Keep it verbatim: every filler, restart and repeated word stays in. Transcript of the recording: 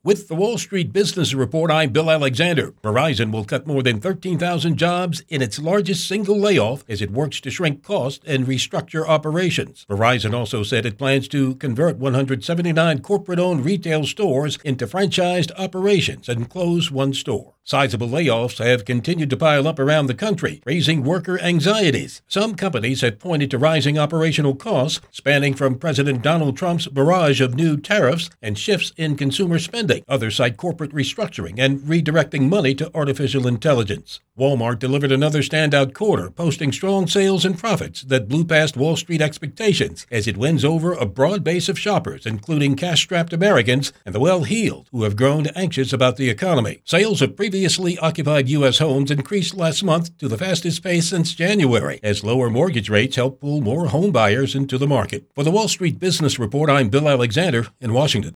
With the Wall Street Business Report, I'm Bill Alexander. Verizon will cut more than thirteen thousand jobs in its largest single layoff as it works to shrink costs and restructure operations. Verizon also said it plans to convert one hundred seventy-nine corporate-owned retail stores into franchised operations and close one store. Sizable layoffs have continued to pile up around the country, raising worker anxieties. Some companies have pointed to rising operational costs, spanning from President Donald Trump's barrage of new tariffs and shifts in consumer spending. Others cite corporate restructuring and redirecting money to artificial intelligence. Walmart delivered another standout quarter, posting strong sales and profits that blew past Wall Street expectations as it wins over a broad base of shoppers, including cash-strapped Americans and the well-heeled who have grown anxious about the economy. Sales of previously occupied U S homes increased last month to the fastest pace since January, as lower mortgage rates help pull more home buyers into the market. For the Wall Street Business Report, I'm Bill Alexander in Washington.